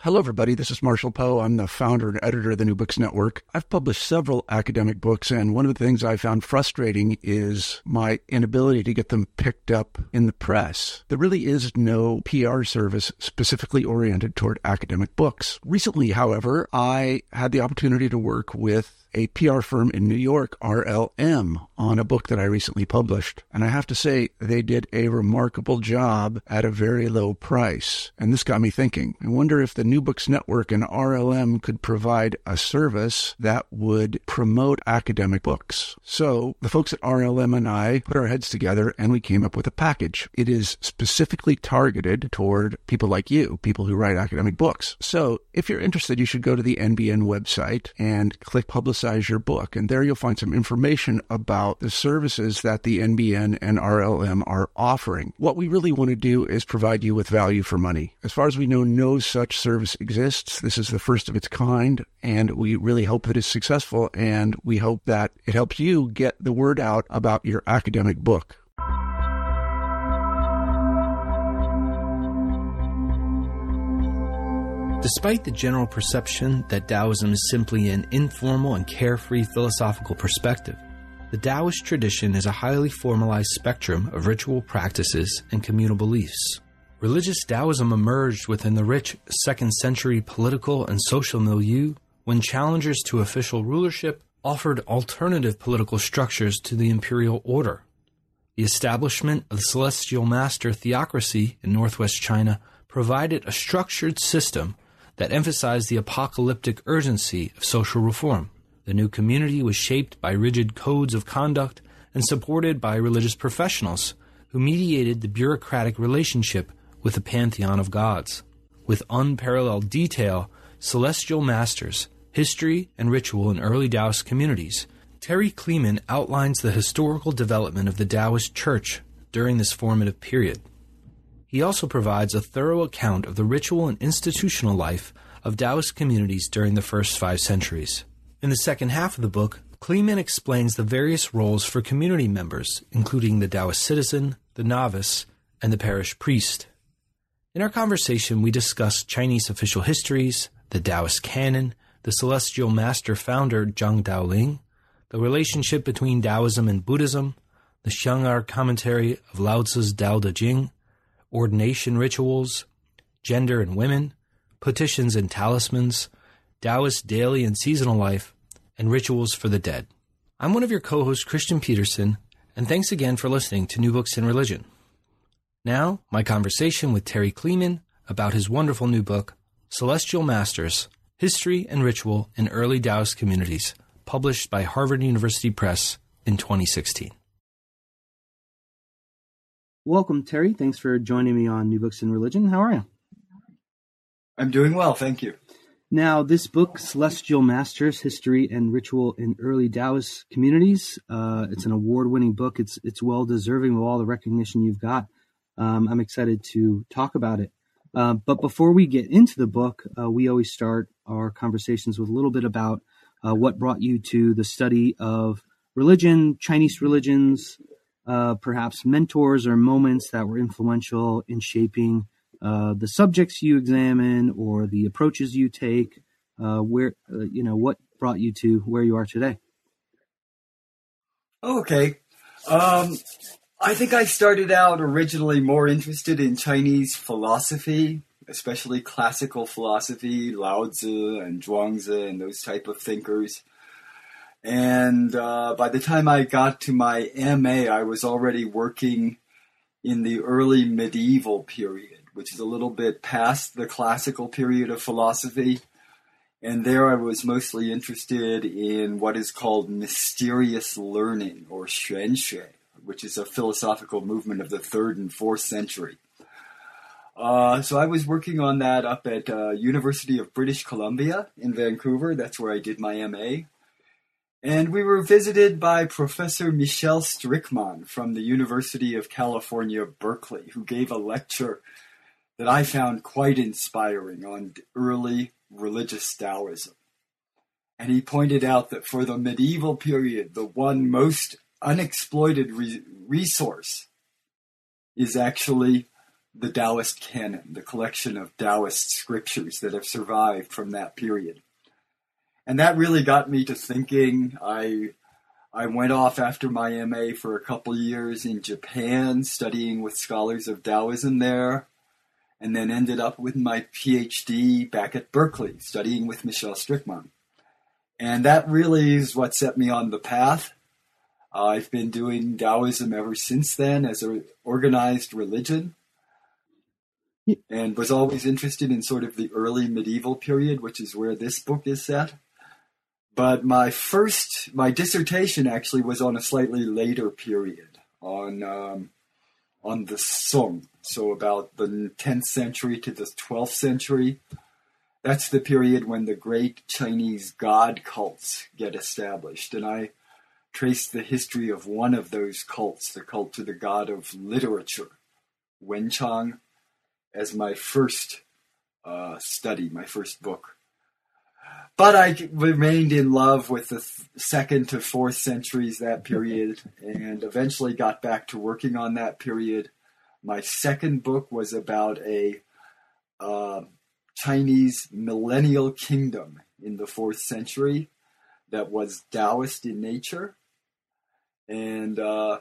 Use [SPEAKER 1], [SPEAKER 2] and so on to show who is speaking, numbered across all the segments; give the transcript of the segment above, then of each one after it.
[SPEAKER 1] Hello, everybody. This is Marshall Poe. I'm the founder and editor of the New Books Network. I've published several academic books, and one of the things I found frustrating is my inability to get them picked up in the press. There really is no PR service specifically oriented toward academic books. Recently, however, I had the opportunity to work with a PR firm in New York, RLM, on a book that I recently published. And I have to say, they did a remarkable job at a very low price. And this got me thinking. I wonder if the New Books Network and RLM could provide a service that would promote academic books. So the folks at RLM and I put our heads together and we came up with a package. It is specifically targeted toward people like you, people who write academic books. So if you're interested, you should go to the NBN website and click Publicize Your Book. And there you'll find some information about the services that the NBN and RLM are offering. What we really want to do is provide you with value for money. As far as we know, no such service exists. This is the first of its kind, and we really hope that it's successful, and we hope that it helps you get the word out about your academic book.
[SPEAKER 2] Despite the general perception that Taoism is simply an informal and carefree philosophical perspective, the Taoist tradition is a highly formalized spectrum of ritual practices and communal beliefs. Religious Taoism emerged within the rich second-century political and social milieu when challengers to official rulership offered alternative political structures to the imperial order. The establishment of the celestial master theocracy in northwest China provided a structured system that emphasized the apocalyptic urgency of social reform. The new community was shaped by rigid codes of conduct and supported by religious professionals who mediated the bureaucratic relationship with the pantheon of gods. With unparalleled detail, celestial masters, history, and ritual in early Taoist communities, Terry Kleeman outlines the historical development of the Taoist Church during this formative period. He also provides a thorough account of the ritual and institutional life of Taoist communities during the first 5 centuries. In the second half of the book, Kleeman explains the various roles for community members, including the Taoist citizen, the novice, and the parish priest. In our conversation, we discuss Chinese official histories, the Taoist canon, the celestial master founder Zhang Daoling, the relationship between Taoism and Buddhism, the Xiangar commentary of Lao Tzu's Tao Te Ching, ordination rituals, gender and women, petitions and talismans, Taoist daily and seasonal life, and rituals for the dead. I'm one of your co-hosts, Christian Peterson, and thanks again for listening to New Books in Religion. Now, my conversation with Terry Kleeman about his wonderful new book, Celestial Masters, History and Ritual in Early Taoist Communities, published by Harvard University Press in 2016. Welcome, Terry. Thanks for joining me on New Books in Religion. How are you?
[SPEAKER 3] I'm doing well, thank you.
[SPEAKER 2] Now, this book, Celestial Masters, History and Ritual in Early Taoist Communities, it's an award-winning book. It's well-deserving of all the recognition you've got. I'm excited to talk about it. But before we get into the book, we always start our conversations with a little bit about what brought you to the study of religion, Chinese religions, perhaps mentors or moments that were influential in shaping the subjects you examine or the approaches you take. What brought you to where you are today?
[SPEAKER 3] Okay. I think I started out originally more interested in Chinese philosophy, especially classical philosophy, Lao Tzu and Zhuangzi and those type of thinkers. And by the time I got to my MA, I was already working in the early medieval period, which is a little bit past the classical period of philosophy. And there I was mostly interested in what is called mysterious learning, or xuanxue, which is a philosophical movement of the 3rd and 4th century. So I was working on that up at University of British Columbia in Vancouver. That's where I did my MA. And we were visited by Professor Michel Strickmann from the University of California, Berkeley, who gave a lecture that I found quite inspiring on early religious Taoism. And he pointed out that for the medieval period, the one most unexploited resource is actually the Taoist canon, the collection of Taoist scriptures that have survived from that period. And that really got me to thinking. I went off after my MA for a couple years in Japan, studying with scholars of Taoism there, and then ended up with my PhD back at Berkeley, studying with Michel Strickmann. And that really is what set me on the path. I've been doing Taoism ever since then as an organized religion, and was always interested in sort of the early medieval period, which is where this book is set. But my dissertation actually was on a slightly later period, on the Song, so about the 10th century to the 12th century. That's the period when the great Chinese god cults get established, and I traced the history of one of those cults, the cult to the god of literature, Wenchang, as my first study, my first book. But I remained in love with the 2nd to 4th centuries, that period, and eventually got back to working on that period. My second book was about a Chinese millennial kingdom in the 4th century that was Taoist in nature. And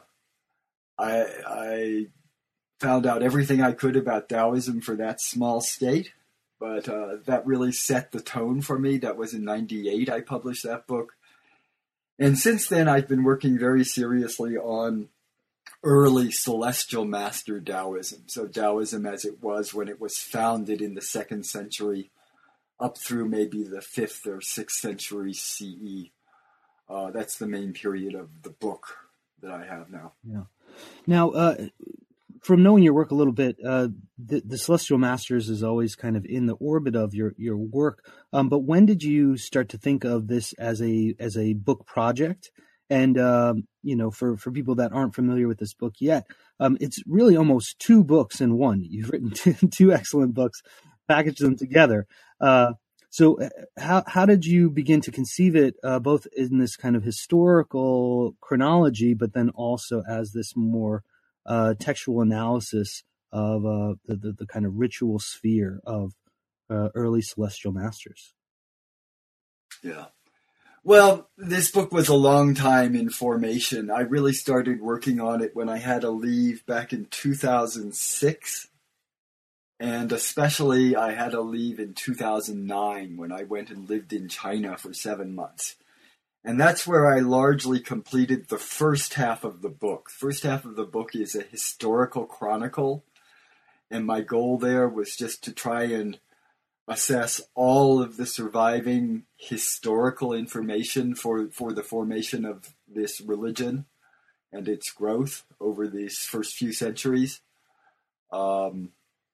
[SPEAKER 3] I found out everything I could about Taoism for that small state. But that really set the tone for me. That was in 98 I published that book. And since then, I've been working very seriously on early celestial master Taoism. So Taoism as it was when it was founded in the 2nd century up through maybe the 5th or 6th century CE. That's the main period of the book that I have now.
[SPEAKER 2] Yeah. Now, from knowing your work a little bit, the Celestial Masters is always kind of in the orbit of your work. But when did you start to think of this as a book project? And for people that aren't familiar with this book yet, it's really almost 2 books in one. You've written two excellent books, packaged them together. So how did you begin to conceive it, both in this kind of historical chronology, but then also as this more textual analysis of the kind of ritual sphere of early celestial masters?
[SPEAKER 3] Yeah. Well, this book was a long time in formation. I really started working on it when I had to leave back in 2006. And especially I had to leave in 2009 when I went and lived in China for 7 months. And that's where I largely completed the first half of the book. The first half of the book is a historical chronicle. And my goal there was just to try and assess all of the surviving historical information for the formation of this religion and its growth over these first few centuries. And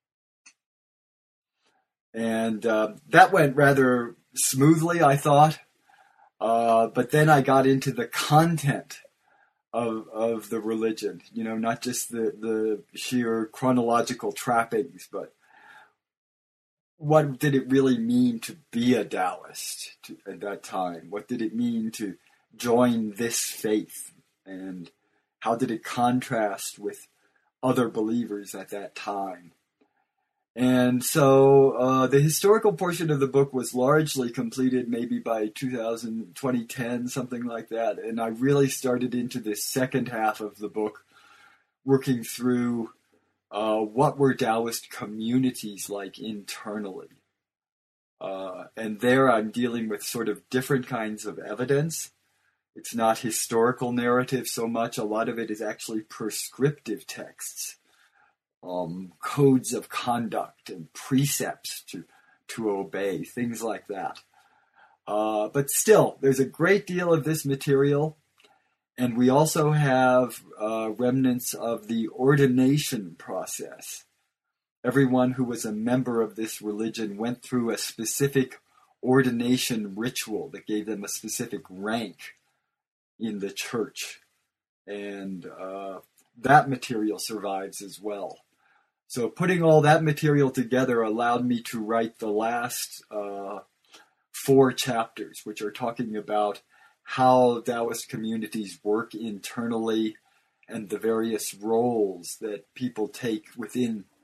[SPEAKER 3] that went rather smoothly, I thought. But then I got into the content of the religion, not just the sheer chronological trappings, but what did it really mean to be a Taoist at that time? What did it mean to join this faith? And how did it contrast with other believers at that time? And so the historical portion of the book was largely completed maybe by 2010, something like that. And I really started into this second half of the book, working through what were Taoist communities like internally. And there I'm dealing with sort of different kinds of evidence. It's not historical narrative so much. A lot of it is actually prescriptive texts. Codes of conduct and precepts to obey, things like that. But still, there's a great deal of this material, and we also have remnants of the ordination process. Everyone who was a member of this religion went through a specific ordination ritual that gave them a specific rank in the church, and that material survives as well. So putting all that material together allowed me to write the last 4 chapters, which are talking about how Taoist communities work internally and the various roles that people take within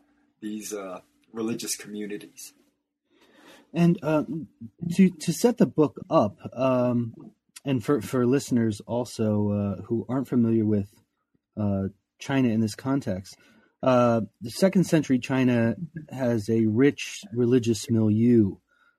[SPEAKER 3] these religious communities.
[SPEAKER 2] And to set the book up, and for listeners also who aren't familiar with China in this context, the second century China has a rich religious milieu.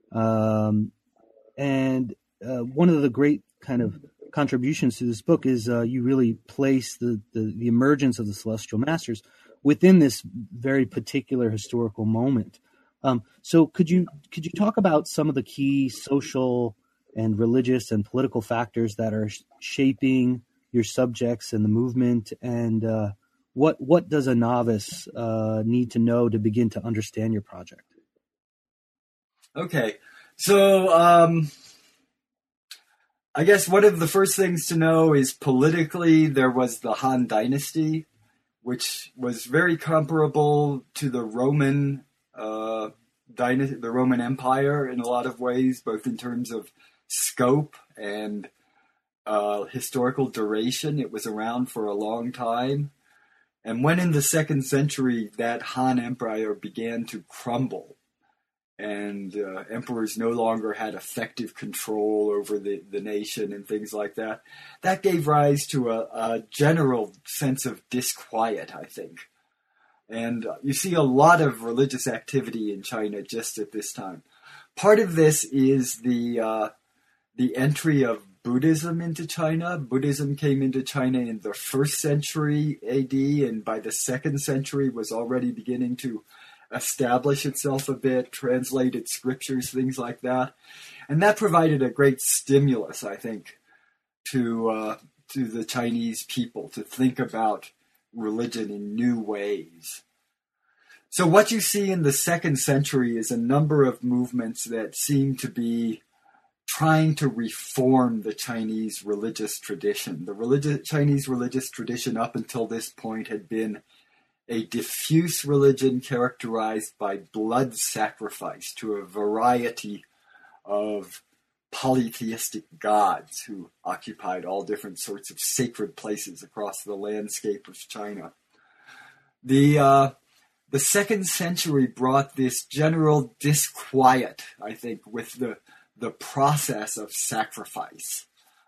[SPEAKER 2] And one of the great kind of contributions to this book is you really place the emergence of the Celestial Masters within this very particular historical moment. So could you talk about some of the key social and religious and political factors that are shaping your subjects and the movement, and what does a novice need to know to begin to understand your project?
[SPEAKER 3] Okay, so I guess one of the first things to know is politically there was the Han Dynasty, which was very comparable to the Roman the Roman Empire in a lot of ways, both in terms of scope and historical duration. It was around for a long time. And when in the second century that Han Empire began to crumble and emperors no longer had effective control over the nation and things like that, that gave rise to a general sense of disquiet, I think. And you see a lot of religious activity in China just at this time. Part of this is the entry of Buddhism into China. Buddhism came into China in the 1st century AD, and by the 2nd century was already beginning to establish itself a bit, translate its scriptures, things like that. And that provided a great stimulus, I think, to the Chinese people to think about religion in new ways. So what you see in the 2nd century is a number of movements that seem to be trying to reform the Chinese religious tradition. The Chinese religious tradition up until this point had been a diffuse religion characterized by blood sacrifice to a variety of polytheistic gods who occupied all different sorts of sacred places across the landscape of China. The 2nd century brought this general disquiet, I think, with the process of sacrifice.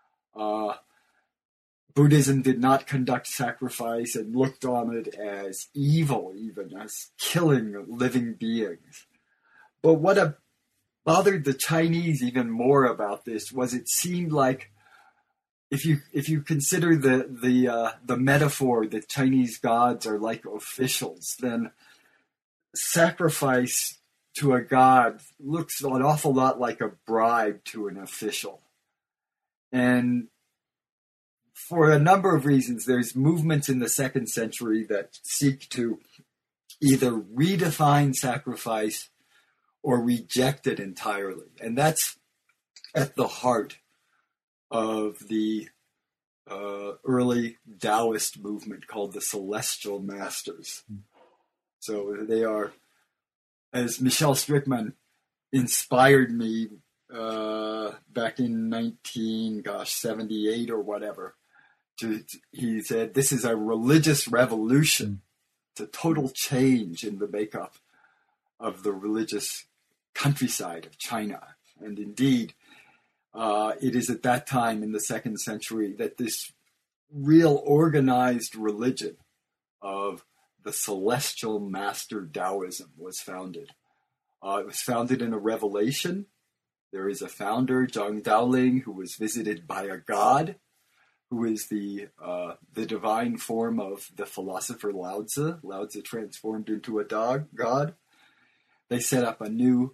[SPEAKER 3] Buddhism did not conduct sacrifice and looked on it as evil, even as killing living beings. But what bothered the Chinese even more about this was it seemed like, if you consider the metaphor that Chinese gods are like officials, then sacrifice to a god looks an awful lot like a bribe to an official. And for a number of reasons, there's movements in the 2nd century that seek to either redefine sacrifice or reject it entirely. And that's at the heart of the early Taoist movement called the Celestial Masters. So they are, as Michel Strickman inspired me back in 1978 or whatever, he said, this is a religious revolution. It's a total change in the makeup of the religious countryside of China. And indeed, it is at that time in the 2nd century that this real organized religion of the Celestial Master Taoism was founded. It was founded in a revelation. There is a founder, Zhang Daoling, who was visited by a god, who is the divine form of the philosopher Lao Tzu. Lao Tzu transformed into a god. They set up a new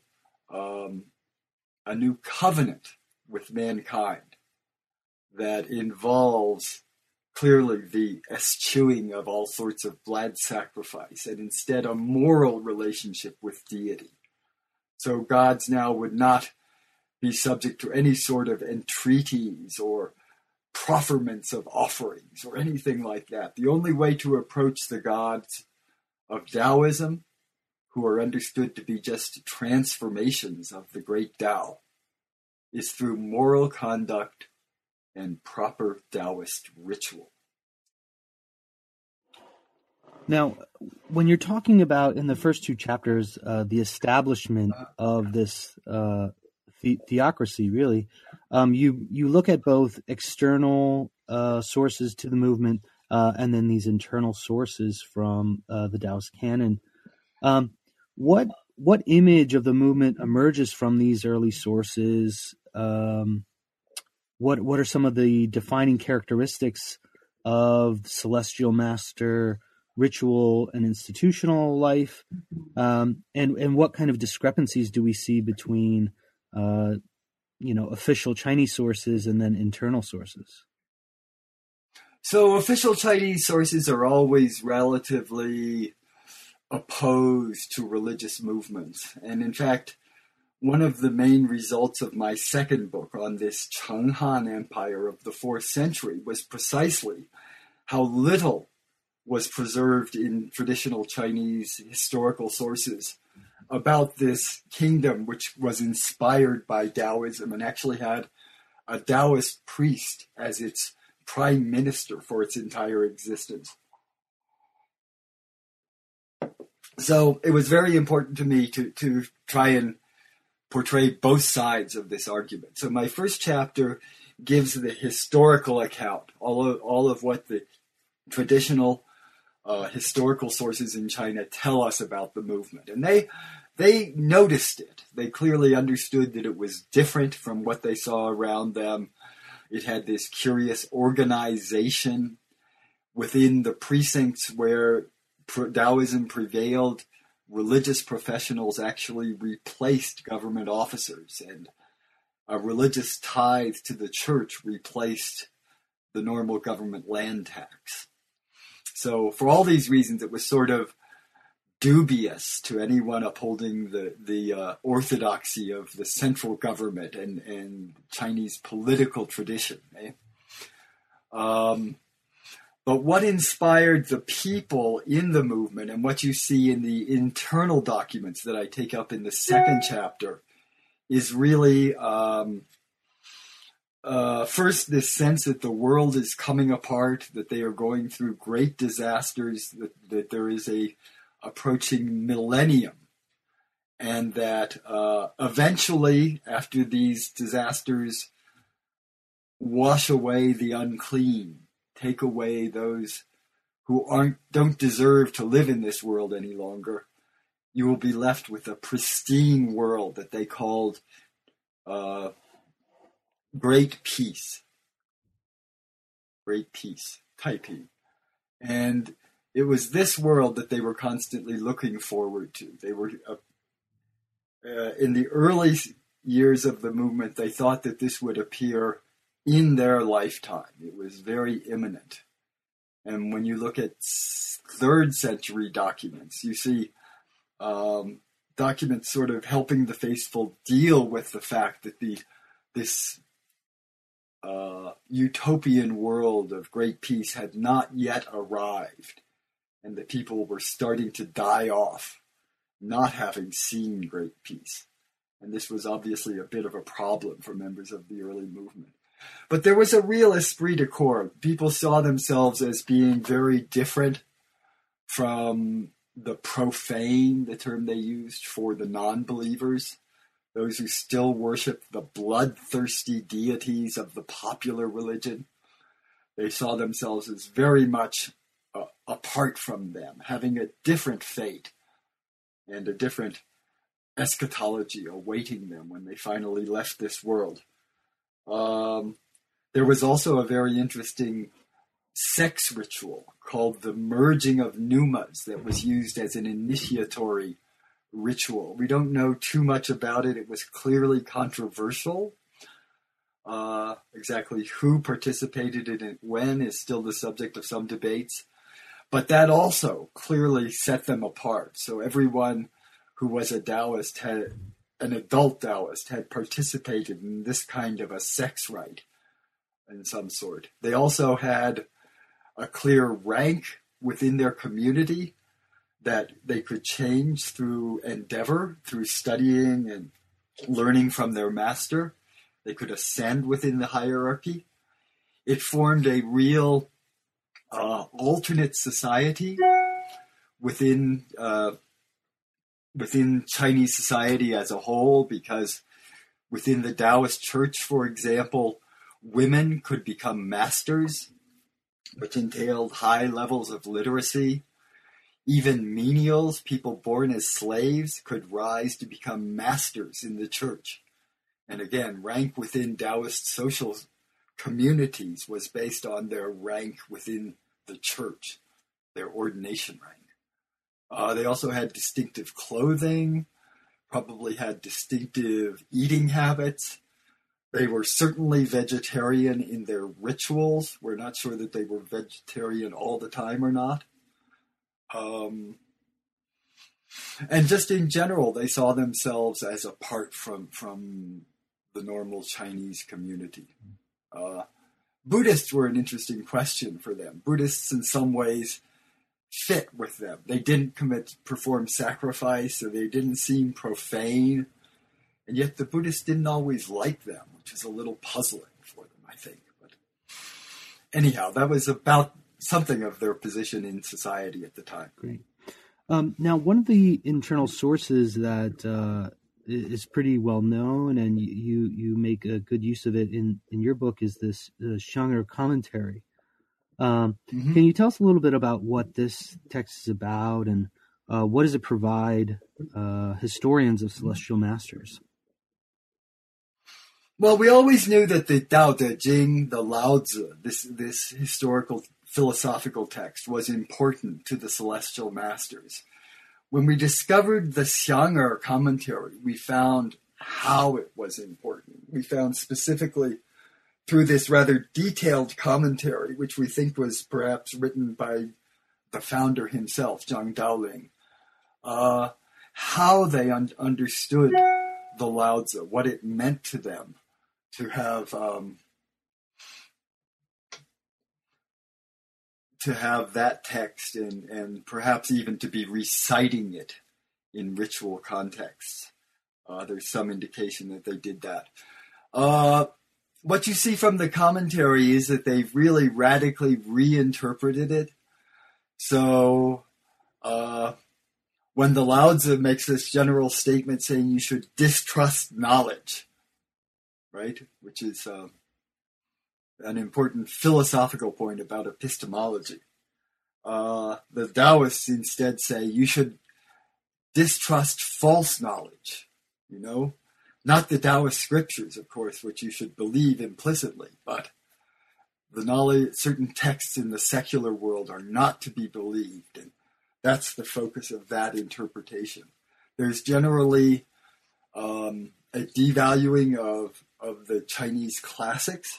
[SPEAKER 3] covenant with mankind that involves clearly the eschewing of all sorts of blood sacrifice, and instead a moral relationship with deity. So gods now would not be subject to any sort of entreaties or profferments of offerings or anything like that. The only way to approach the gods of Taoism, who are understood to be just transformations of the great Tao, is through moral conduct and proper Taoist ritual.
[SPEAKER 2] Now, when you're talking about in the first two chapters, the establishment of this theocracy, really, you look at both external sources to the movement and then these internal sources from the Taoist canon. What image of the movement emerges from these early sources? What are some of the defining characteristics of celestial master ritual and institutional life, and what kind of discrepancies do we see between official Chinese sources and then internal sources?
[SPEAKER 3] So official Chinese sources are always relatively opposed to religious movements. And in fact, one of the main results of my second book on this Cheng Han Empire of the 4th century was precisely how little was preserved in traditional Chinese historical sources about this kingdom, which was inspired by Taoism and actually had a Taoist priest as its prime minister for its entire existence. So it was very important to me to try and portray both sides of this argument. So my first chapter gives the historical account, all of what the traditional historical sources in China tell us about the movement. And they noticed it. They clearly understood that it was different from what they saw around them. It had this curious organization within the precincts where Taoism prevailed. Religious professionals actually replaced government officers, and a religious tithe to the church replaced the normal government land tax. So for all these reasons, it was sort of dubious to anyone upholding the orthodoxy of the central government and Chinese political tradition. But what inspired the people in the movement, and what you see in the internal documents that I take up in the second chapter, is really first this sense that the world is coming apart, that they are going through great disasters, that there is a approaching millennium, and that eventually, after these disasters wash away the unclean, take away those who don't deserve to live in this world any longer, you will be left with a pristine world that they called Great Peace. Great Peace, Taipei. And it was this world that they were constantly looking forward to. They were, in the early years of the movement, they thought that this would appear in their lifetime. It was very imminent. And when you look at 3rd century documents, you see documents sort of helping the faithful deal with the fact that this utopian world of great peace had not yet arrived, and that people were starting to die off, not having seen great peace. And this was obviously a bit of a problem for members of the early movement. But there was a real esprit de corps. People saw themselves as being very different from the profane, the term they used for the non-believers, those who still worshiped the bloodthirsty deities of the popular religion. They saw themselves as very much apart from them, having a different fate and a different eschatology awaiting them when they finally left this world. There was also a very interesting sex ritual called the merging of Numas that was used as an initiatory ritual. We don't know too much about it. It was clearly controversial. Exactly who participated in it when is still the subject of some debates. But that also clearly set them apart. So everyone who was a Taoist, an adult Taoist, had participated in this kind of a sex rite in some sort. They also had a clear rank within their community that they could change through endeavor, through studying and learning from their master. They could ascend within the hierarchy. It formed a real alternate society within Chinese society as a whole, because within the Taoist church, for example, women could become masters, which entailed high levels of literacy. Even menials, people born as slaves, could rise to become masters in the church. And again, rank within Taoist social communities was based on their rank within the church, their ordination rank. They also had distinctive clothing, probably had distinctive eating habits. They were certainly vegetarian in their rituals. We're not sure that they were vegetarian all the time or not. And just in general, they saw themselves as apart from the normal Chinese community. Buddhists were an interesting question for them. Buddhists, in some ways, fit with them. They didn't perform sacrifice, so they didn't seem profane. And yet the Buddhists didn't always like them, which is a little puzzling for them, I think. But anyhow, that was about something of their position in society at the time.
[SPEAKER 4] Great. Now, one of the internal sources that is pretty well known, and you make a good use of it in your book, is this Xiang'er commentary. Can you tell us a little bit about what this text is about, and what does it provide historians of celestial masters?
[SPEAKER 3] Well, we always knew that the Tao Te Ching, the Lao Tzu, this historical philosophical text, was important to the celestial masters. When we discovered the Xiang'er commentary, we found how it was important. We found specifically through this rather detailed commentary, which we think was perhaps written by the founder himself, Zhang Daoling, how they understood the Lao Tzu, what it meant to them to have that text and perhaps even to be reciting it in ritual contexts. There's some indication that they did that. What you see from the commentary is that they've really radically reinterpreted it. So when the Lao Tzu makes this general statement saying you should distrust knowledge, right, which is an important philosophical point about epistemology, the Taoists instead say you should distrust false knowledge, not the Taoist scriptures, of course, which you should believe implicitly, but the knowledge, certain texts in the secular world are not to be believed, and that's the focus of that interpretation. There's generally a devaluing of the Chinese classics,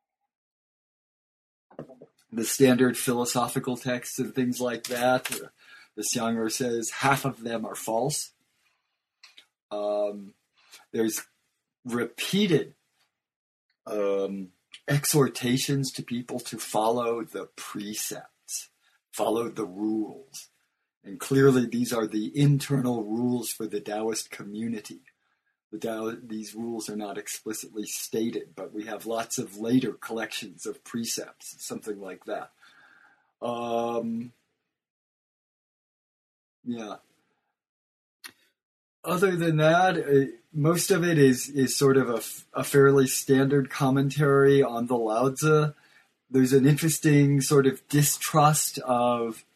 [SPEAKER 3] the standard philosophical texts and things like that. The Xiang'er says half of them are false. There's repeated exhortations to people to follow the precepts, follow the rules. And clearly these are the internal rules for the Taoist community. These rules are not explicitly stated, but we have lots of later collections of precepts, something like that. Yeah. Other than that, most of it is sort of a fairly standard commentary on the Lao Tzu. There's an interesting sort of distrust of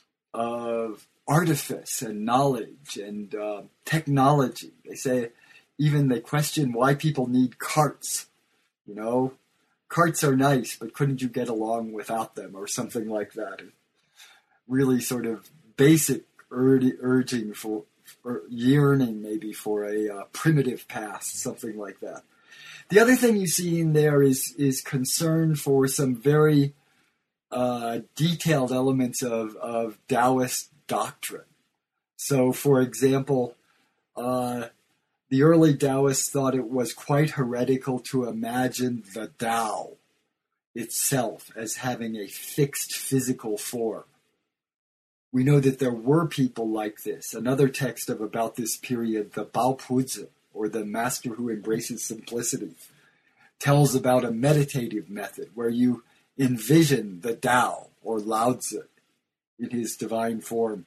[SPEAKER 3] artifice and knowledge and technology. They question why people need carts. Carts are nice, but couldn't you get along without them, or something like that? Really sort of basic urging for, or yearning maybe for a primitive past, something like that. The other thing you see in there is concern for some very detailed elements of Taoist doctrine. So, for example, the early Taoists thought it was quite heretical to imagine the Tao itself as having a fixed physical form. We know that there were people like this. Another text of about this period, the Bao Puzi, or the Master Who Embraces Simplicity, tells about a meditative method where you envision the Tao, or Lao Tzu, in his divine form,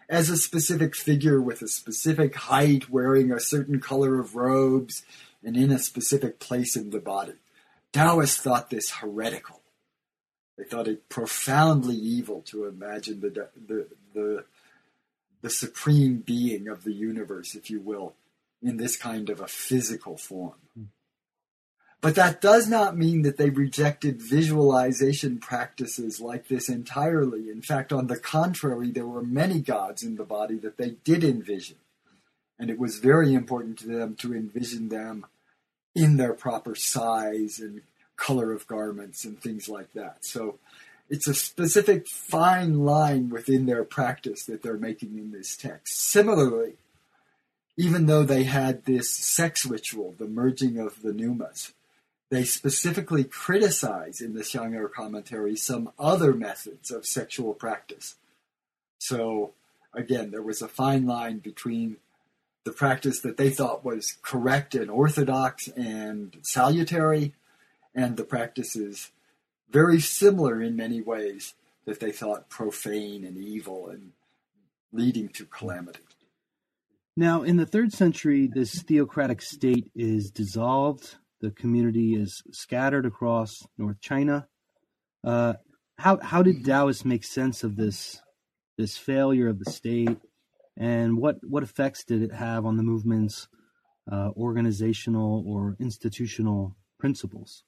[SPEAKER 3] as a specific figure with a specific height, wearing a certain color of robes, and in a specific place in the body. Taoists thought this heretical. They thought it profoundly evil to imagine the supreme being of the universe, if you will, in this kind of a physical form. But that does not mean that they rejected visualization practices like this entirely. In fact, on the contrary, there were many gods in the body that they did envision. And it was very important to them to envision them in their proper size and color of garments and things like that. So it's a specific fine line within their practice that they're making in this text. Similarly, even though they had this sex ritual, the merging of the pneumas, they specifically criticize in the Xiang'er commentary some other methods of sexual practice. So, again, there was a fine line between the practice that they thought was correct and orthodox and salutary, and the practices very similar in many ways that they thought profane and evil and leading to calamity.
[SPEAKER 4] Now, in the 3rd century, this theocratic state is dissolved. The community is scattered across North China. How did Taoists make sense of this failure of the state, and what effects did it have on the movement's organizational or institutional principles?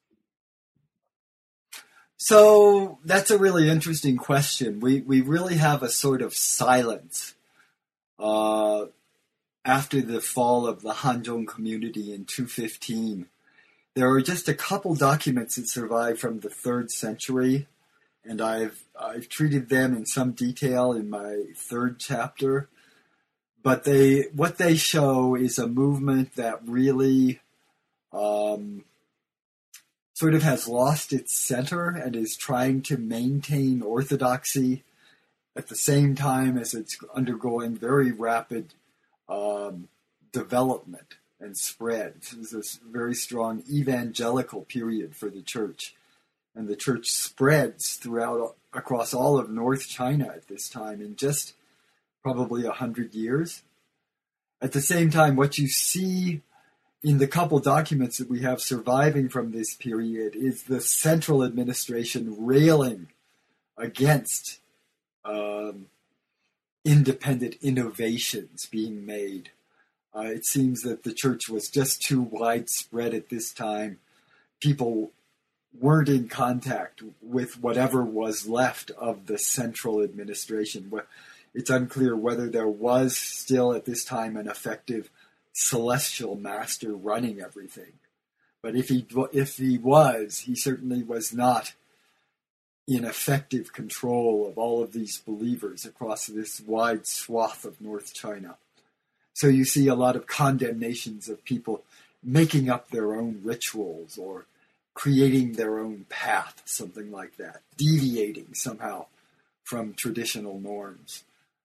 [SPEAKER 3] So that's a really interesting question. We really have a sort of silence after the fall of the Hanzhong community in 215. There are just a couple documents that survive from the 3rd century, and I've treated them in some detail in my 3rd chapter. But what they show is a movement that really sort of has lost its center and is trying to maintain orthodoxy at the same time as it's undergoing very rapid development and spread. This is this very strong evangelical period for the church. And the church spreads across all of North China at this time in just probably 100 years. At the same time, what you see in the couple documents that we have surviving from this period is the central administration railing against independent innovations being made. It seems that the church was just too widespread at this time. People weren't in contact with whatever was left of the central administration. It's unclear whether there was still at this time an effective celestial master running everything. But if he was, he certainly was not in effective control of all of these believers across this wide swath of North China. So you see a lot of condemnations of people making up their own rituals or creating their own path, something like that, deviating somehow from traditional norms.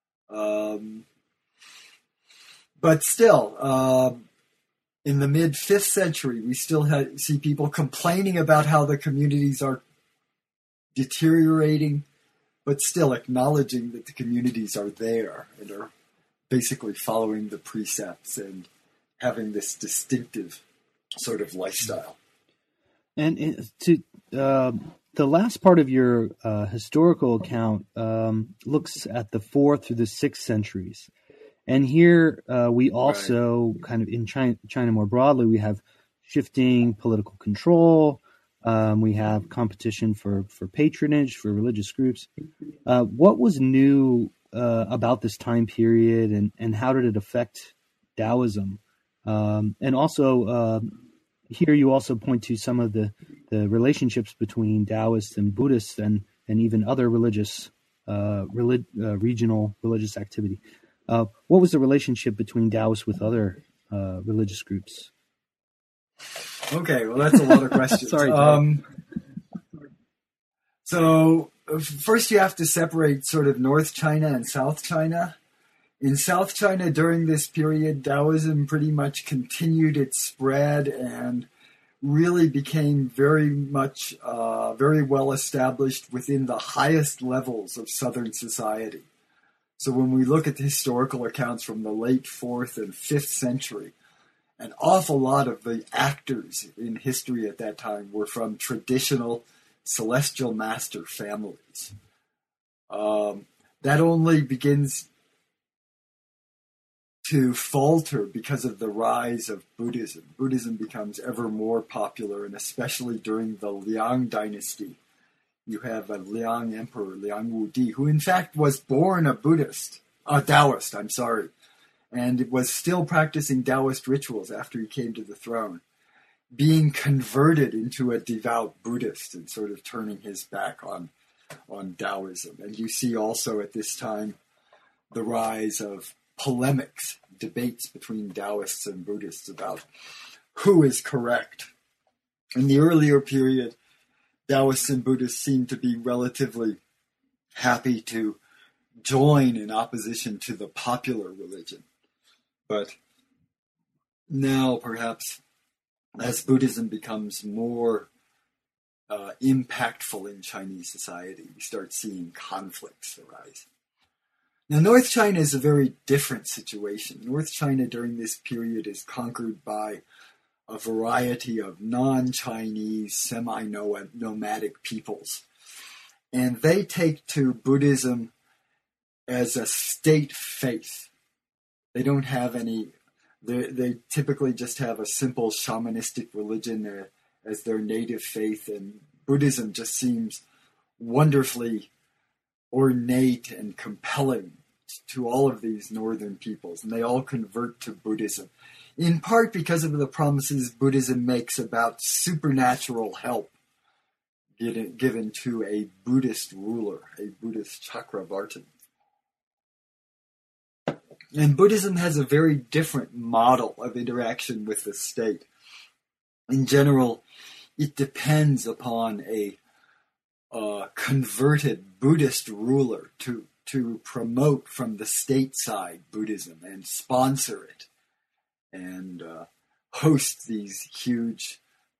[SPEAKER 3] But still, in the mid-5th century, we still see people complaining about how the communities are deteriorating, but still acknowledging that the communities are there and are basically following the precepts and having this distinctive sort of lifestyle.
[SPEAKER 4] And to the last part of your historical account looks at the 4th through the 6th centuries. And here we also kind of in China more broadly, we have shifting political control. We have competition for patronage for religious groups. What was new about this time period, and how did it affect Taoism? And also here you also point to some of the relationships between Taoists and Buddhists and even other religious regional religious activity. What was the relationship between Taoists with other religious groups?
[SPEAKER 3] Okay, well, that's a lot of questions.
[SPEAKER 4] Sorry.
[SPEAKER 3] So first you have to separate sort of North China and South China. In South China during this period, Taoism pretty much continued its spread and really became very much, very well established within the highest levels of Southern society. So when we look at the historical accounts from the late 4th and 5th century, an awful lot of the actors in history at that time were from traditional celestial master families. That only begins to falter because of the rise of Buddhism. Buddhism becomes ever more popular, and especially during the Liang dynasty. You have a Liang emperor, Liang Wudi, who in fact was born a Taoist, and was still practicing Taoist rituals after he came to the throne, being converted into a devout Buddhist and sort of turning his back on Taoism. And you see also at this time the rise of polemics, debates between Taoists and Buddhists about who is correct. In the earlier period, Taoists and Buddhists seem to be relatively happy to join in opposition to the popular religion. But now, perhaps, as Buddhism becomes more impactful in Chinese society, we start seeing conflicts arise. Now, North China is a very different situation. North China during this period is conquered by a variety of non-Chinese, semi-nomadic peoples. And they take to Buddhism as a state faith. They don't have any, they typically just have a simple shamanistic religion as their native faith, and Buddhism just seems wonderfully ornate and compelling to all of these northern peoples, and they all convert to Buddhism, in part because of the promises Buddhism makes about supernatural help given to a Buddhist ruler, a Buddhist Chakravartin. And Buddhism has a very different model of interaction with the state. In general, it depends upon a converted Buddhist ruler to promote from the state side Buddhism and sponsor it and host these huge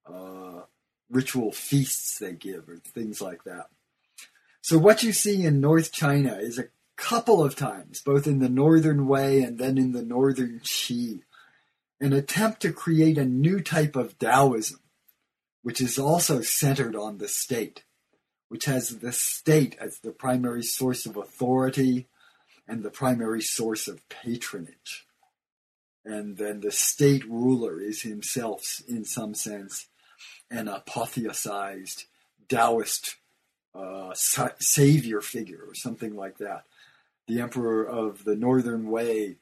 [SPEAKER 3] ritual feasts they give or things like that. So what you see in North China is a couple of times, both in the Northern Wei and then in the Northern Qi, an attempt to create a new type of Taoism, which is also centered on the state, which has the state as the primary source of authority and the primary source of patronage. And then the state ruler is himself, in some sense, an apotheosized Taoist savior figure or something like that. The emperor of the Northern Wei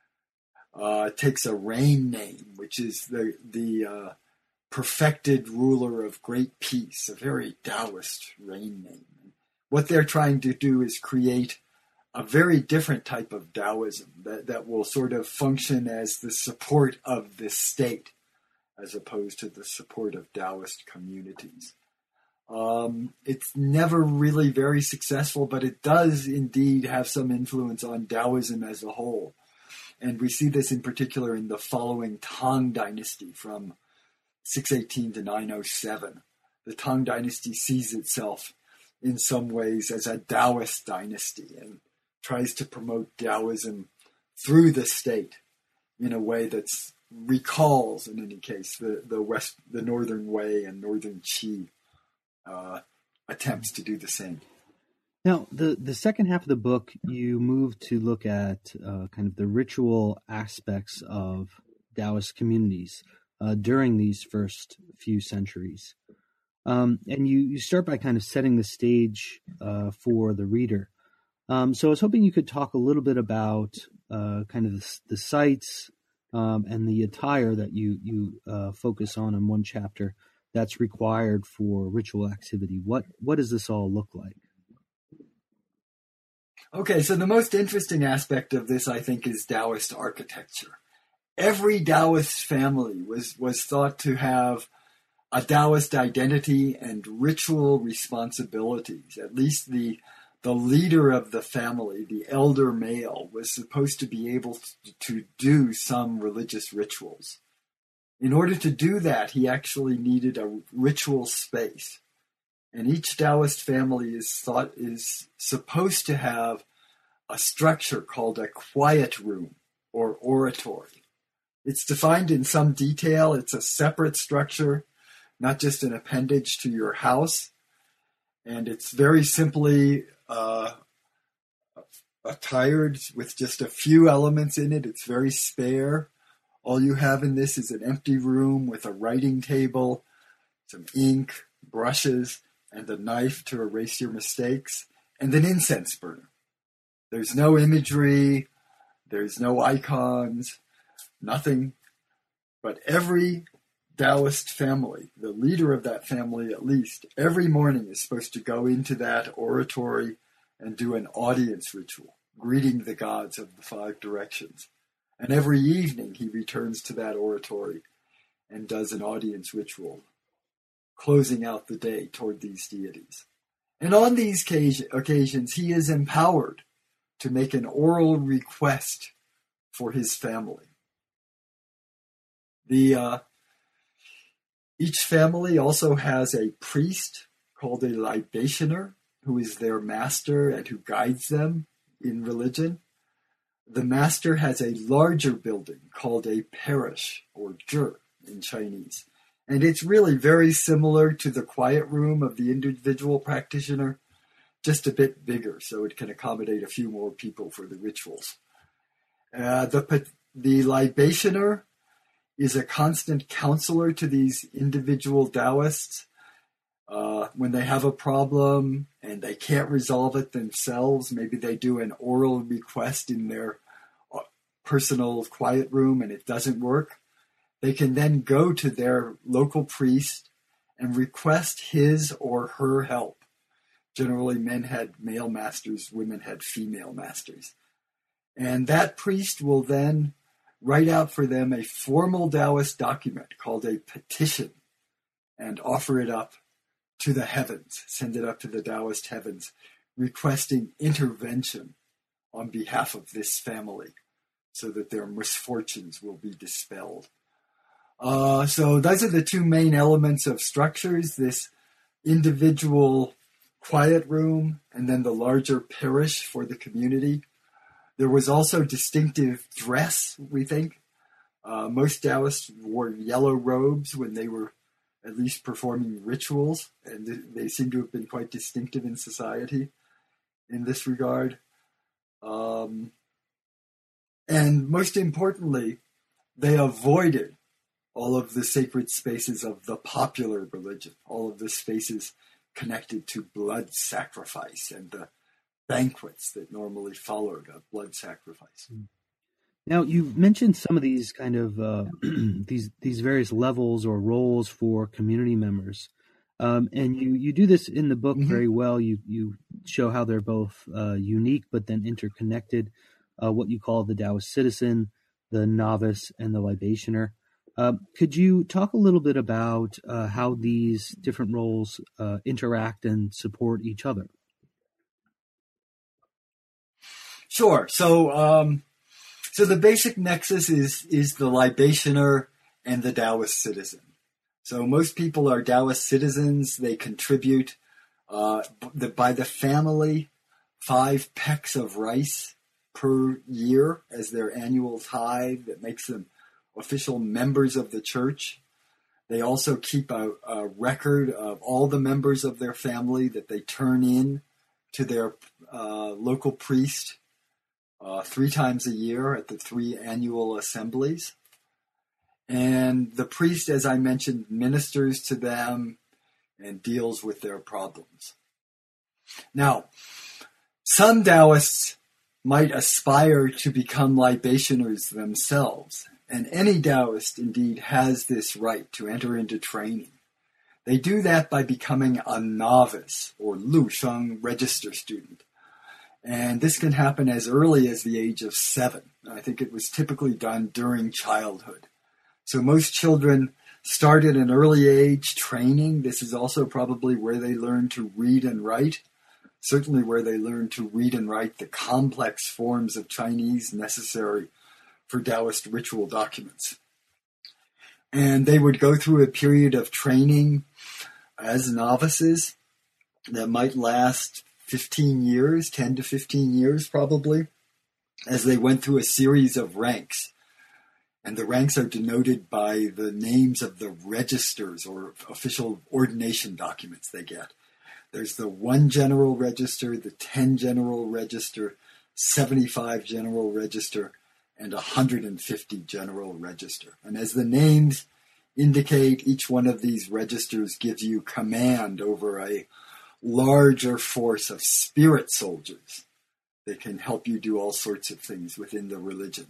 [SPEAKER 3] takes a Rain name, which is the perfected ruler of great peace, a very Taoist Rain name. What they're trying to do is create a very different type of Taoism that will sort of function as the support of the state as opposed to the support of Taoist communities. It's never really very successful, but it does indeed have some influence on Taoism as a whole. And we see this in particular in the following Tang Dynasty from 618 to 907. The Tang Dynasty sees itself in some ways as a Taoist dynasty and tries to promote Taoism through the state in a way that recalls, in any case, the Northern Wei and Northern Qi attempts to do the same.
[SPEAKER 4] Now, the second half of the book, you move to look at kind of the ritual aspects of Taoist communities during these first few centuries. And you start by kind of setting the stage for the reader. So I was hoping you could talk a little bit about kind of the sites and the attire that you focus on in one chapter that's required for ritual activity. What does this all look like?
[SPEAKER 3] Okay, so the most interesting aspect of this, I think, is Taoist architecture. Every Taoist family was thought to have a Taoist identity and ritual responsibilities. At least the leader of the family, the elder male, was supposed to be able to do some religious rituals. In order to do that, he actually needed a ritual space. And each Taoist family is supposed to have a structure called a quiet room or oratory. It's defined in some detail. It's a separate structure, not just an appendage to your house. And it's very simply attired with just a few elements in it. It's very spare. All you have in this is an empty room with a writing table, some ink, brushes, and a knife to erase your mistakes, and an incense burner. There's no imagery, there's no icons, nothing. But every Taoist family, the leader of that family at least, every morning is supposed to go into that oratory and do an audience ritual, greeting the gods of the 5 directions. And every evening he returns to that oratory and does an audience ritual, closing out the day toward these deities. And on these occasions, he is empowered to make an oral request for his family. Each family also has a priest called a libationer, who is their master and who guides them in religion. The master has a larger building called a parish, or zhi in Chinese. And it's really very similar to the quiet room of the individual practitioner, just a bit bigger, so it can accommodate a few more people for the rituals. The libationer is a constant counselor to these individual Taoists. When they have a problem and they can't resolve it themselves, maybe they do an oral request in their personal quiet room and it doesn't work, they can then go to their local priest and request his or her help. Generally, men had male masters, women had female masters. And that priest will then write out for them a formal Taoist document called a petition and offer it up to the heavens, send it up to the Taoist heavens, requesting intervention on behalf of this family so that their misfortunes will be dispelled. So those are the 2 main elements of structures, this individual quiet room and then the larger parish for the community. There was also distinctive dress, we think. Most Taoists wore yellow robes when they were at least performing rituals, and they seem to have been quite distinctive in society in this regard. And most importantly, they avoided all of the sacred spaces of the popular religion, all of the spaces connected to blood sacrifice and the banquets that normally followed a blood sacrifice.
[SPEAKER 4] Now, you've mentioned some of these kind of these various levels or roles for community members, and you do this in the book very well. You show how they're both unique but then interconnected. What you call the Taoist citizen, the novice, and the libationer. Could you talk a little bit about how these different roles interact and support each other?
[SPEAKER 3] Sure. So the basic nexus is the libationer and the Taoist citizen. So most people are Taoist citizens. They contribute by the family 5 pecks of rice per year as their annual tithe that makes them official members of the church. They also keep a record of all the members of their family that they turn in to their local priest 3 times a year at the 3 annual assemblies. And the priest, as I mentioned, ministers to them and deals with their problems. Now, some Taoists might aspire to become libationers themselves, and any Taoist indeed has this right to enter into training. They do that by becoming a novice or Lu Sheng register student. And this can happen as early as the age of 7. I think it was typically done during childhood. So most children start at an early age training. This is also probably where they learn to read and write, certainly where they learn to read and write the complex forms of Chinese necessary for Taoist ritual documents. And they would go through a period of training as novices that might last 15 years, 10 to 15 years probably, as they went through a series of ranks. And the ranks are denoted by the names of the registers or official ordination documents they get. There's the 1 general register, the 10 general register, 75 general register, and 150 general register. And as the names indicate, each one of these registers gives you command over a larger force of spirit soldiers that can help you do all sorts of things within the religion.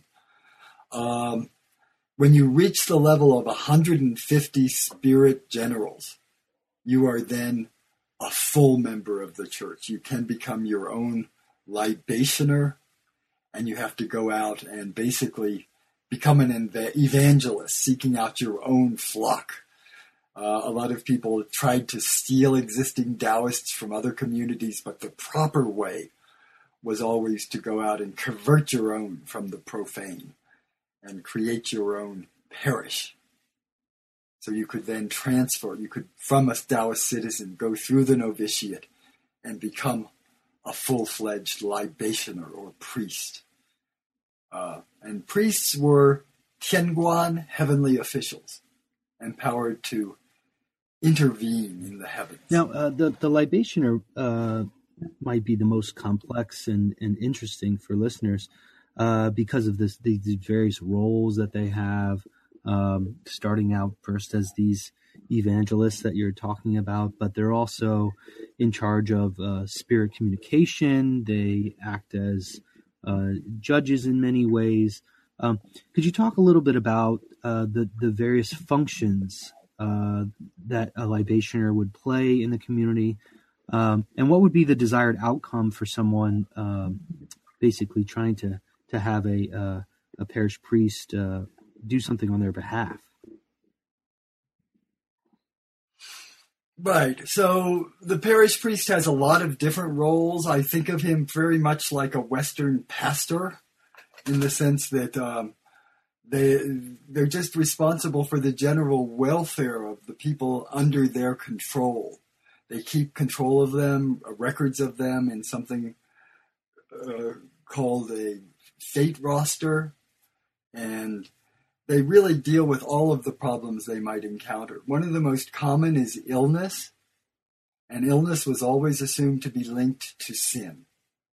[SPEAKER 3] When you reach the level of 150 spirit generals, you are then a full member of the church. You can become your own libationer, and you have to go out and basically become an evangelist, seeking out your own flock. A lot of people tried to steal existing Taoists from other communities, but the proper way was always to go out and convert your own from the profane and create your own parish. So you could then transfer, you could, from a Taoist citizen, go through the novitiate and become a full-fledged libationer or priest. And priests were Tianguan, heavenly officials, empowered to intervene in the heavens.
[SPEAKER 4] Now, the libationer might be the most complex and interesting for listeners because of these various roles that they have, starting out first as these evangelists that you're talking about, but they're also in charge of spirit communication. They act as judges in many ways. Could you talk a little bit about the various functions that a libationer would play in the community, and what would be the desired outcome for someone basically trying to have a parish priest do something on their behalf?
[SPEAKER 3] Right. So the parish priest has a lot of different roles. I think of him very much like a Western pastor, in the sense that they're just responsible for the general welfare of the people under their control. They keep control of them, records of them, in something called a fate roster, and they really deal with all of the problems they might encounter. One of the most common is illness, and illness was always assumed to be linked to sin.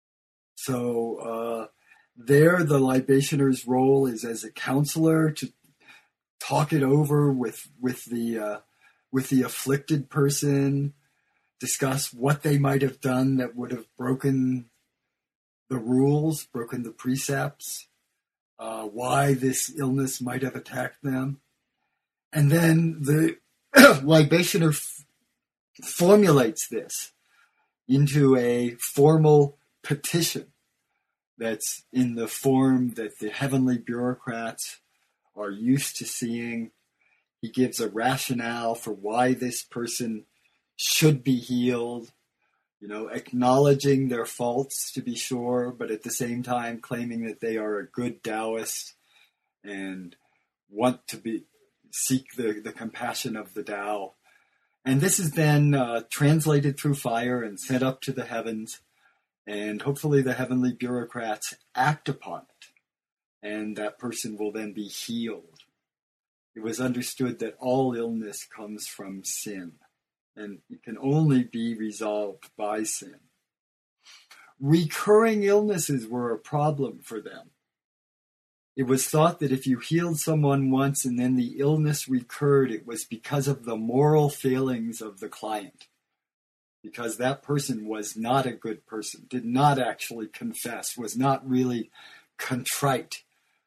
[SPEAKER 3] So there, the libationer's role is as a counselor to talk it over with the afflicted person, discuss what they might have done that would have broken the rules, broken the precepts, why this illness might have attacked them. And then the libationer formulates this into a formal petition that's in the form that the heavenly bureaucrats are used to seeing. He gives a rationale for why this person should be healed, acknowledging their faults to be sure, but at the same time claiming that they are a good Taoist and want to seek the compassion of the Tao. And this is then translated through fire and sent up to the heavens, and hopefully the heavenly bureaucrats act upon it, and that person will then be healed. It was understood that all illness comes from sin, and it can only be resolved by sin. Recurring illnesses were a problem for them. It was thought that if you healed someone once and then the illness recurred, it was because of the moral failings of the client, because that person was not a good person, did not actually confess, was not really contrite.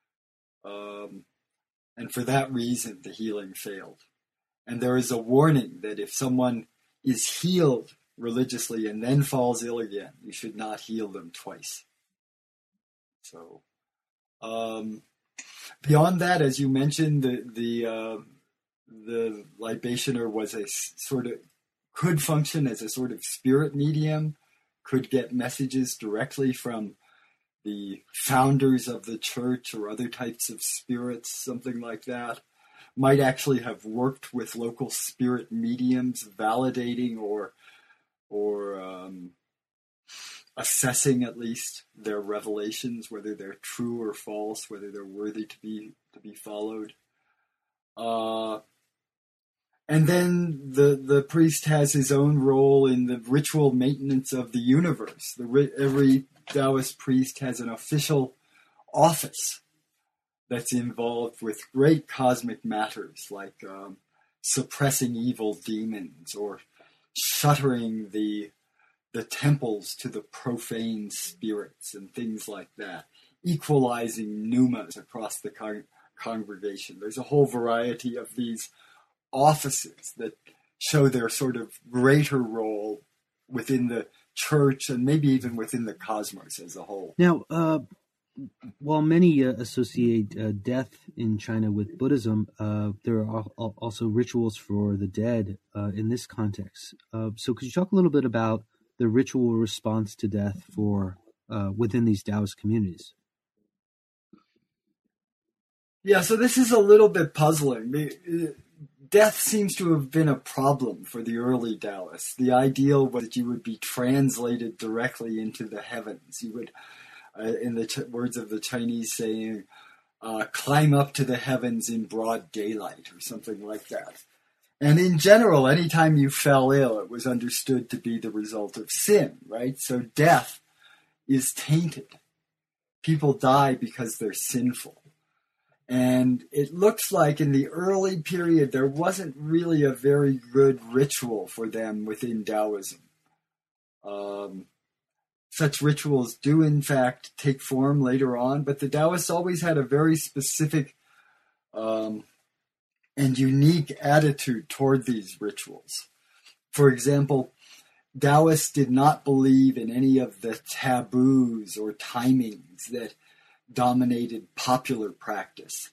[SPEAKER 3] And for that reason, the healing failed. And there is a warning that if someone is healed religiously and then falls ill again, you should not heal them twice. So, beyond that, as you mentioned, the libationer was could function as a sort of spirit medium, could get messages directly from the founders of the church or other types of spirits, something like that. Might actually have worked with local spirit mediums, validating or assessing at least their revelations, whether they're true or false, whether they're worthy to be followed. And then the priest has his own role in the ritual maintenance of the universe. Every Taoist priest has an official office that's involved with great cosmic matters, like suppressing evil demons or shuttering the temples to the profane spirits and things like that, equalizing pneumas across the congregation. There's a whole variety of these offices that show their sort of greater role within the church and maybe even within the cosmos as a whole.
[SPEAKER 4] Now, while many associate death in China with Buddhism, there are also rituals for the dead in this context. So could you talk a little bit about the ritual response to death for within these Taoist communities?
[SPEAKER 3] Yeah, so this is a little bit puzzling. Death seems to have been a problem for the early Taoists. The ideal was that you would be translated directly into the heavens. You would, in the words of the Chinese saying, climb up to the heavens in broad daylight or something like that. And in general, anytime you fell ill, it was understood to be the result of sin, right? So death is tainted. People die because they're sinful. And it looks like in the early period, there wasn't really a very good ritual for them within Taoism. Such rituals do, in fact, take form later on, but the Taoists always had a very specific and unique attitude toward these rituals. For example, Taoists did not believe in any of the taboos or timings that dominated popular practice.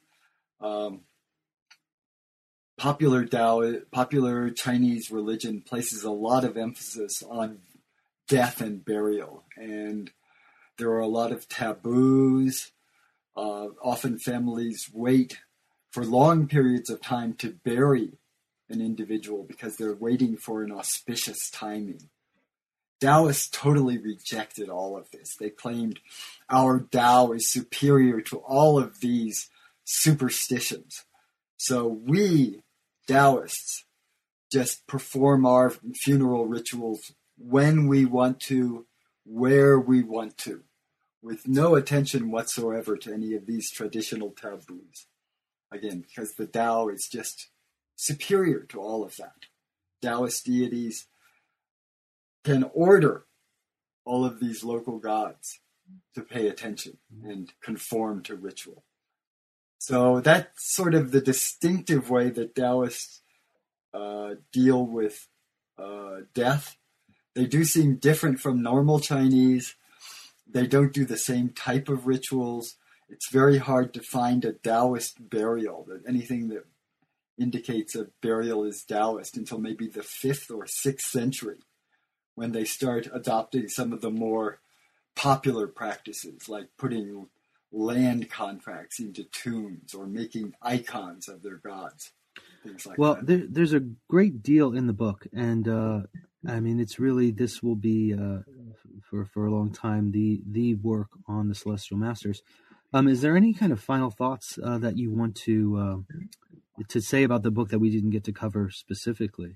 [SPEAKER 3] Popular Chinese religion places a lot of emphasis on death and burial, and there are a lot of taboos. Often families wait for long periods of time to bury an individual because they're waiting for an auspicious timing. Taoists totally rejected all of this. They claimed our Tao is superior to all of these superstitions. So we, Taoists, just perform our funeral rituals when we want to, where we want to, with no attention whatsoever to any of these traditional taboos. Again, because the Tao is just superior to all of that. Taoist deities can order all of these local gods to pay attention and conform to ritual. So that's sort of the distinctive way that Taoists deal with death. They do seem different from normal Chinese. They don't do the same type of rituals. It's very hard to find a Taoist burial, that anything that indicates a burial is Taoist, until maybe the 5th or 6th century, when they start adopting some of the more popular practices, like putting land contracts into tombs or making icons of their gods, things like that.
[SPEAKER 4] Well, there's a great deal in the book, and I mean, it's really, this will be for a long time the work on the Celestial Masters. Is there any kind of final thoughts that you want to say about the book that we didn't get to cover specifically?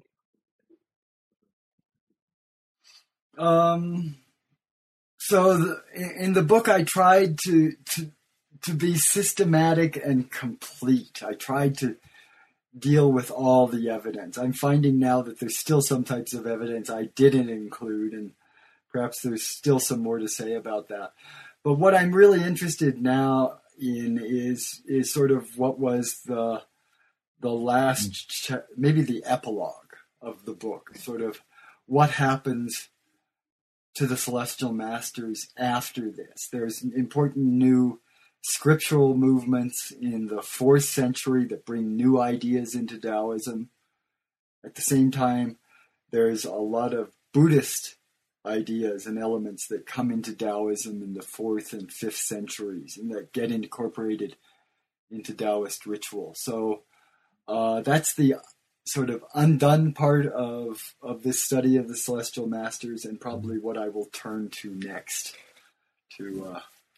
[SPEAKER 3] So in the book, I tried to be systematic and complete. I tried to deal with all the evidence. I'm finding now that there's still some types of evidence I didn't include, and perhaps there's still some more to say about that. But what I'm really interested now in is sort of what was the last, maybe the epilogue of the book, sort of what happens to the Celestial Masters after this. There's important new scriptural movements in the 4th century that bring new ideas into Taoism. At the same time, there's a lot of Buddhist ideas and elements that come into Taoism in the 4th and 5th centuries and that get incorporated into Taoist ritual. So that's the sort of undone part of this study of the Celestial Masters, and probably what I will turn to next to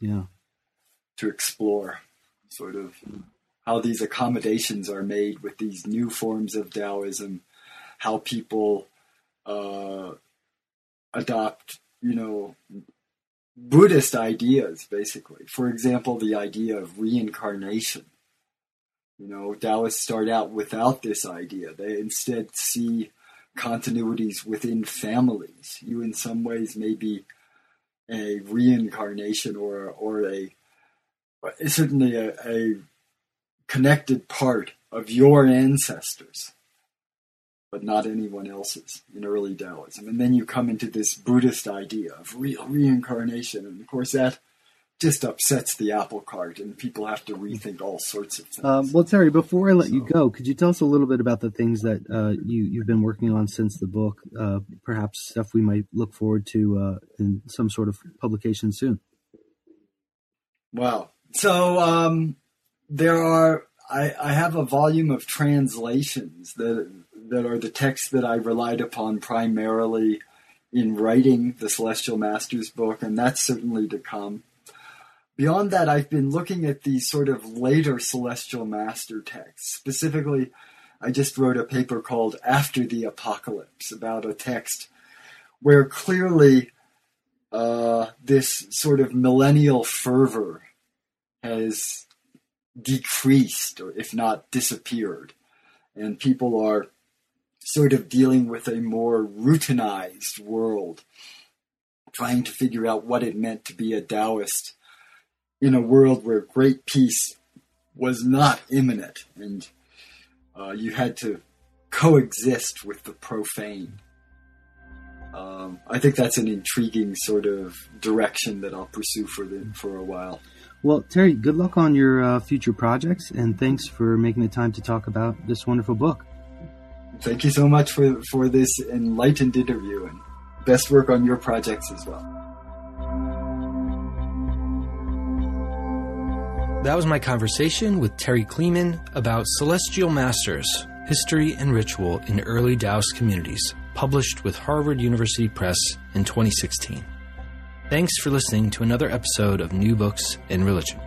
[SPEAKER 3] explore sort of how these accommodations are made with these new forms of Taoism, how people adopt, Buddhist ideas, basically. For example, the idea of reincarnation. Taoists start out without this idea. They instead see continuities within families. You, in some ways, may be a reincarnation or certainly a connected part of your ancestors, but not anyone else's in early Taoism. And then you come into this Buddhist idea of real reincarnation, and of course that just upsets the apple cart, and people have to rethink all sorts of things.
[SPEAKER 4] Well, Terry, before I let you go, could you tell us a little bit about the things that you've been working on since the book, perhaps stuff we might look forward to in some sort of publication soon?
[SPEAKER 3] Wow. So I have a volume of translations that are the texts that I relied upon primarily in writing the Celestial Masters book, and that's certainly to come. Beyond that, I've been looking at these sort of later Celestial Master texts. Specifically, I just wrote a paper called After the Apocalypse about a text where clearly this sort of millennial fervor has decreased, or if not disappeared, and people are sort of dealing with a more routinized world, trying to figure out what it meant to be a Taoist in a world where great peace was not imminent, and you had to coexist with the profane. I think that's an intriguing sort of direction that I'll pursue for a while.
[SPEAKER 4] Well, Terry, good luck on your future projects, and thanks for making the time to talk about this wonderful book.
[SPEAKER 3] Thank you so much for this enlightened interview, and best work on your projects as well.
[SPEAKER 2] That was my conversation with Terry Kleeman about Celestial Masters, History and Ritual in Early Taoist Communities, published with Harvard University Press in 2016. Thanks for listening to another episode of New Books in Religion.